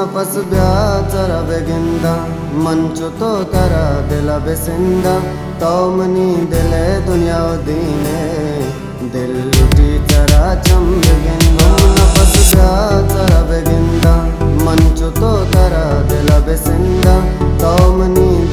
नफस ब्याचरा बेगिंदा मंचुतो तरा दिला बेसिंदा तौमनी दिले दुनिया दीने दिल टीचरा चम बेगिंदा नफस ब्याचरा बेगिंदा मंचुतो तरा दिला बेसिंदा तौमनी